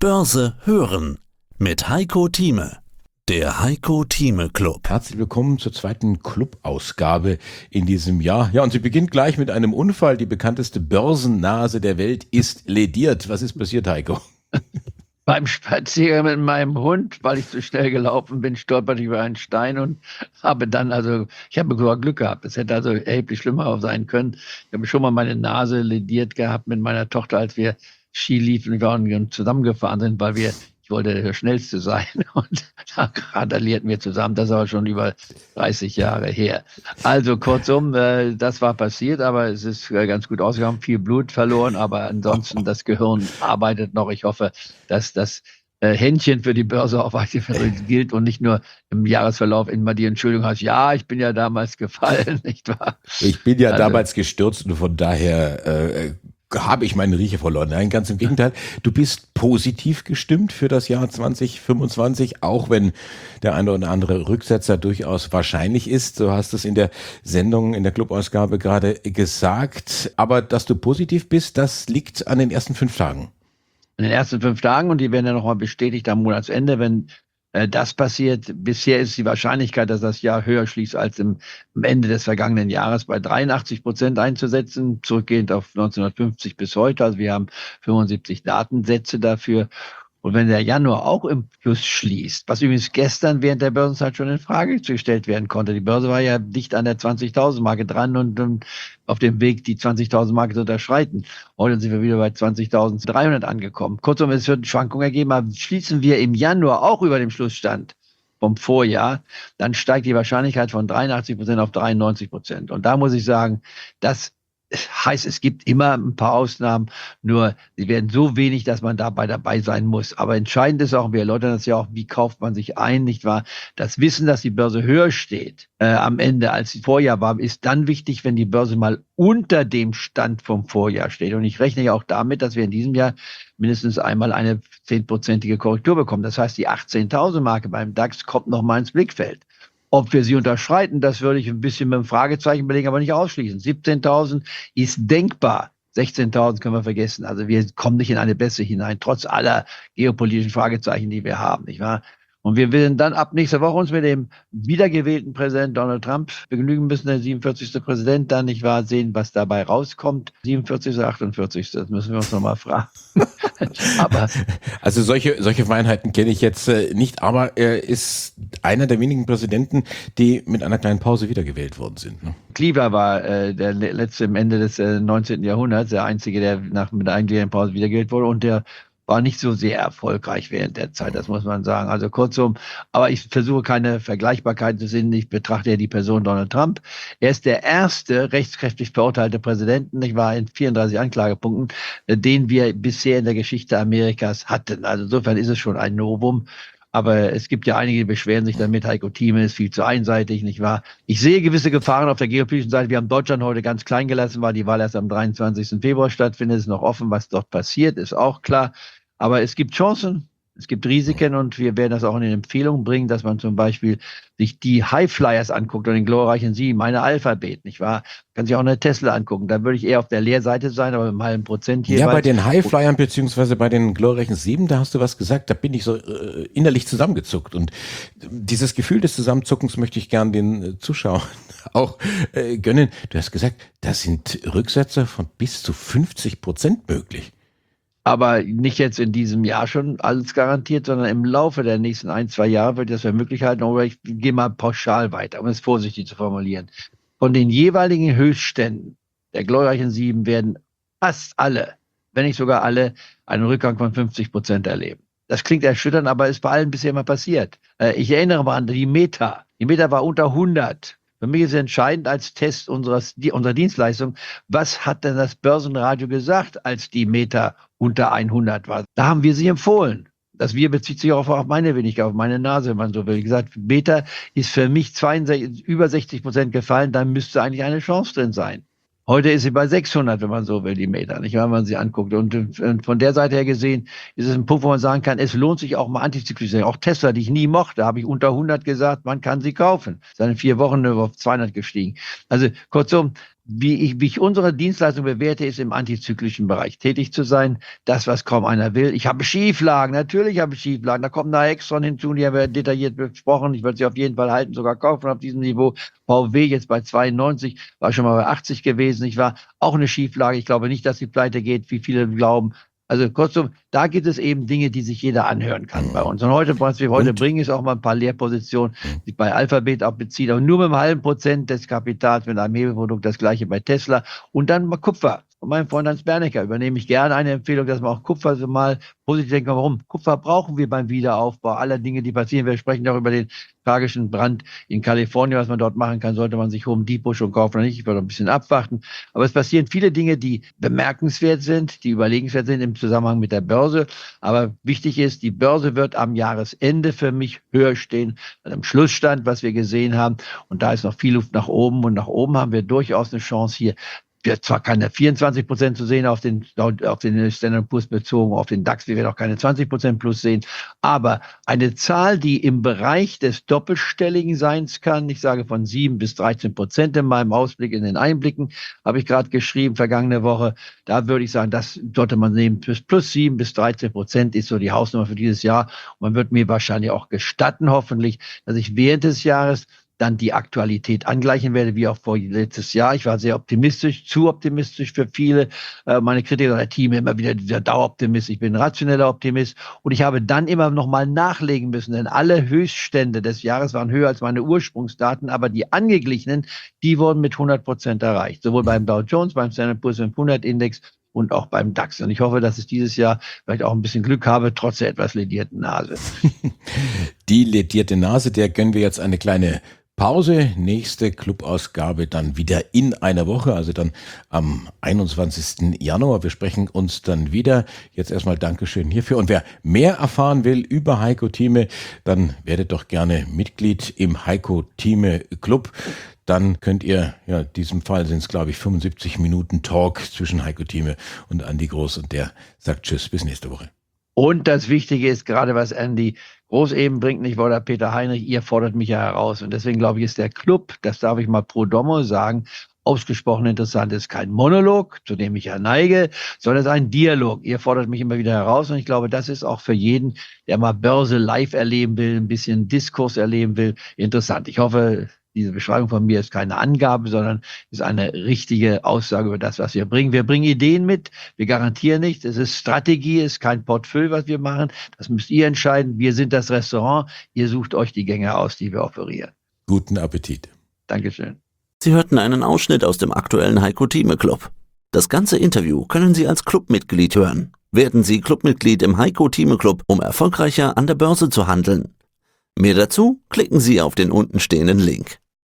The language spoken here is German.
Börse hören mit Heiko Thieme. Der Heiko Thieme Club. Herzlich willkommen zur zweiten Clubausgabe in diesem Jahr. Ja, und sie beginnt gleich mit einem Unfall. Die bekannteste Börsennase der Welt ist lediert. Was ist passiert, Heiko? Beim Spaziergang mit meinem Hund, weil ich zu schnell gelaufen bin, stolperte ich über einen Stein und habe dann, ich habe sogar Glück gehabt. Es hätte also erheblich schlimmer sein können. Ich habe schon mal meine Nase lediert gehabt mit meiner Tochter, als wir Ski liefen und zusammengefahren sind, weil ich wollte der Schnellste sein und da randalierten wir zusammen. Das ist aber schon über 30 Jahre her. Also kurzum, das war passiert, aber es ist ganz gut ausgegangen, viel Blut verloren, aber ansonsten das Gehirn arbeitet noch. Ich hoffe, dass das Händchen für die Börse auch weiterhin gilt und nicht nur im Jahresverlauf immer die Entschuldigung hast, ja, ich bin ja damals gefallen, nicht wahr? Ich bin ja damals gestürzt und von daher habe ich meinen Riecher verloren. Nein, ganz im Gegenteil. Du bist positiv gestimmt für das Jahr 2025, auch wenn der eine oder andere Rücksetzer durchaus wahrscheinlich ist. Du hast es in der Sendung, in der Clubausgabe gerade gesagt. Aber dass du positiv bist, das liegt an den ersten 5 Tagen. In den ersten 5 Tagen, und die werden ja nochmal bestätigt am Monatsende, wenn das passiert. Bisher ist die Wahrscheinlichkeit, dass das Jahr höher schließt als am Ende des vergangenen Jahres, bei 83% einzusetzen, zurückgehend auf 1950 bis heute. Also wir haben 75 Datensätze dafür. Und wenn der Januar auch im Plus schließt, was übrigens gestern während der Börsenzeit schon in Frage gestellt werden konnte. Die Börse war ja dicht an der 20.000-Marke dran und auf dem Weg, die 20.000-Marke zu unterschreiten. Heute sind wir wieder bei 20.300 angekommen. Kurzum, es wird Schwankungen ergeben, aber schließen wir im Januar auch über dem Schlussstand vom Vorjahr, dann steigt die Wahrscheinlichkeit von 83% auf 93%. Und da muss ich sagen, das heißt, es gibt immer ein paar Ausnahmen, nur sie werden so wenig, dass man dabei sein muss. Aber entscheidend ist auch, wir erläutern das ja auch, wie kauft man sich ein, nicht wahr? Das Wissen, dass die Börse höher steht am Ende, als sie Vorjahr war, ist dann wichtig, wenn die Börse mal unter dem Stand vom Vorjahr steht. Und ich rechne ja auch damit, dass wir in diesem Jahr mindestens einmal eine 10%ige Korrektur bekommen. Das heißt, die 18.000-Marke beim DAX kommt noch mal ins Blickfeld. Ob wir sie unterschreiten, das würde ich ein bisschen mit einem Fragezeichen belegen, aber nicht ausschließen. 17.000 ist denkbar. 16.000 können wir vergessen. Also wir kommen nicht in eine Bässe hinein, trotz aller geopolitischen Fragezeichen, die wir haben, nicht wahr? Und wir werden dann ab nächster Woche uns mit dem wiedergewählten Präsidenten Donald Trump begnügen müssen, der 47. Präsident, dann nicht wahr, sehen, was dabei rauskommt. 47. oder 48. Das müssen wir uns nochmal fragen. Aber also solche Feinheiten kenne ich jetzt nicht, aber er ist einer der wenigen Präsidenten, die mit einer kleinen Pause wiedergewählt worden sind. Ne? Cleaver war der letzte im Ende des 19. Jahrhunderts, der einzige, der mit einer kleinen Pause wiedergewählt wurde, und der war nicht so sehr erfolgreich während der Zeit, das muss man sagen. Also kurzum, aber ich versuche keine Vergleichbarkeit zu sehen. Ich betrachte ja die Person Donald Trump. Er ist der erste rechtskräftig verurteilte Präsidenten, ich war in 34 Anklagepunkten, den wir bisher in der Geschichte Amerikas hatten. Also insofern ist es schon ein Novum. Aber es gibt ja einige, die beschweren sich damit, Heiko Thieme ist viel zu einseitig, nicht wahr? Ich sehe gewisse Gefahren auf der geopolitischen Seite. Wir haben Deutschland heute ganz klein gelassen, weil die Wahl erst am 23. Februar stattfindet. Es ist noch offen, was dort passiert, ist auch klar. Aber es gibt Chancen, es gibt Risiken, und wir werden das auch in den Empfehlungen bringen, dass man zum Beispiel sich die Highflyers anguckt und den glorreichen 7, meine Alphabet, nicht wahr? Kann sich auch eine Tesla angucken. Da würde ich eher auf der Leerseite sein, aber mit einem halben Prozent hier. Ja, bei den Highflyern beziehungsweise bei den glorreichen 7, da hast du was gesagt, da bin ich so innerlich zusammengezuckt. Und dieses Gefühl des Zusammenzuckens möchte ich gern den Zuschauern auch gönnen. Du hast gesagt, da sind Rücksätze von bis zu 50% möglich. Aber nicht jetzt in diesem Jahr schon alles garantiert, sondern im Laufe der nächsten 1-2 Jahre wird das für möglich halten. Aber ich gehe mal pauschal weiter, um es vorsichtig zu formulieren. Von den jeweiligen Höchstständen der glorreichen 7 werden fast alle, wenn nicht sogar alle, einen Rückgang von 50% erleben. Das klingt erschütternd, aber ist bei allen bisher immer passiert. Ich erinnere mal an die Meta. Die Meta war unter 100. Für mich ist entscheidend als Test unserer Dienstleistung, was hat denn das Börsenradio gesagt, als die Meta unter 100 war? Da haben wir sie empfohlen. Das Wir bezieht sich auch auf meine Wenigkeit, auf meine Nase, wenn man so will. Wie gesagt, Meta ist für mich über 60% gefallen, da müsste eigentlich eine Chance drin sein. Heute ist sie bei 600, wenn man so will, die Meter, nicht, wenn man sie anguckt. Und von der Seite her gesehen ist es ein Punkt, wo man sagen kann, es lohnt sich auch mal antizyklisch zu sein. Auch Tesla, die ich nie mochte, habe ich unter 100 gesagt, man kann sie kaufen. Ist in 4 Wochen auf 200 gestiegen. Also kurzum, wie ich unsere Dienstleistung bewerte, ist im antizyklischen Bereich tätig zu sein. Das, was kaum einer will. Ich habe Schieflagen, natürlich habe ich Schieflagen. Da kommen da Extron hinzu, die haben wir detailliert besprochen. Ich würde sie auf jeden Fall halten, sogar kaufen auf diesem Niveau. VW jetzt bei 92, war schon mal bei 80 gewesen. Ich war auch eine Schieflage. Ich glaube nicht, dass die pleite geht, wie viele glauben. Also kurzum, da gibt es eben Dinge, die sich jeder anhören kann bei uns. Und heute, was wir heute bringen, ist auch mal ein paar Leerpositionen, die bei Alphabet auch bezieht, aber nur mit einem halben Prozent des Kapitals, mit einem Hebelprodukt, das gleiche bei Tesla. Und dann mal Kupfer. Und mein Freund Hans Bernecker übernehme ich gerne eine Empfehlung, dass man auch Kupfer so mal positiv denken kann. Warum? Kupfer brauchen wir beim Wiederaufbau aller Dinge, die passieren. Wir sprechen auch über den tragischen Brand in Kalifornien, was man dort machen kann. Sollte man sich Home Depot schon kaufen oder nicht? Ich würde ein bisschen abwarten. Aber es passieren viele Dinge, die bemerkenswert sind, die überlegenswert sind im Zusammenhang mit der Börse. Aber wichtig ist, die Börse wird am Jahresende für mich höher stehen als am Schlussstand, was wir gesehen haben. Und da ist noch viel Luft nach oben. Und nach oben haben wir durchaus eine Chance hier. Wird zwar keine 24% zu sehen auf den Standard & Poor's bezogen, auf den DAX, wir werden auch keine 20% plus sehen, aber eine Zahl, die im Bereich des doppelstelligen Seins kann, ich sage von 7 bis 13% in meinem Ausblick, in den Einblicken, habe ich gerade geschrieben, vergangene Woche, da würde ich sagen, das sollte man nehmen, plus 7 bis 13% ist so die Hausnummer für dieses Jahr und man wird mir wahrscheinlich auch gestatten, hoffentlich, dass ich während des Jahres dann die Aktualität angleichen werde, wie auch vor letztes Jahr. Ich war sehr optimistisch, zu optimistisch für viele. Meine Kritiker oder Team immer wieder dieser Daueroptimist. Ich bin ein rationeller Optimist und ich habe dann immer noch mal nachlegen müssen, denn alle Höchststände des Jahres waren höher als meine Ursprungsdaten, aber die angeglichenen, die wurden mit 100% erreicht. Sowohl beim Dow Jones, beim Standard & Poor's 500 Index und auch beim DAX. Und ich hoffe, dass ich dieses Jahr vielleicht auch ein bisschen Glück habe, trotz der etwas ledierten Nase. Die ledierte Nase, der gönnen wir jetzt eine kleine Pause. Nächste Clubausgabe dann wieder in einer Woche, also dann am 21. Januar. Wir sprechen uns dann wieder. Jetzt erstmal Dankeschön hierfür. Und wer mehr erfahren will über Heiko Thieme, dann werdet doch gerne Mitglied im Heiko Thieme Club. Dann könnt ihr, ja, in diesem Fall sind es, glaube ich, 75 Minuten Talk zwischen Heiko Thieme und Andi Groß. Und der sagt Tschüss, bis nächste Woche. Und das Wichtige ist, gerade was Andy Groß eben bringt, nicht, oder Peter Heinrich, ihr fordert mich ja heraus. Und deswegen glaube ich, ist der Club, das darf ich mal pro domo sagen, ausgesprochen interessant. Es ist kein Monolog, zu dem ich ja neige, sondern es ist ein Dialog. Ihr fordert mich immer wieder heraus. Und ich glaube, das ist auch für jeden, der mal Börse live erleben will, ein bisschen Diskurs erleben will, interessant. Ich hoffe, diese Beschreibung von mir ist keine Angabe, sondern ist eine richtige Aussage über das, was wir bringen. Wir bringen Ideen mit, wir garantieren nichts. Es ist Strategie, es ist kein Portfolio, was wir machen. Das müsst ihr entscheiden. Wir sind das Restaurant. Ihr sucht euch die Gänge aus, die wir offerieren. Guten Appetit. Dankeschön. Sie hörten einen Ausschnitt aus dem aktuellen Heiko Thieme Club. Das ganze Interview können Sie als Clubmitglied hören. Werden Sie Clubmitglied im Heiko Thieme Club, um erfolgreicher an der Börse zu handeln. Mehr dazu klicken Sie auf den untenstehenden Link.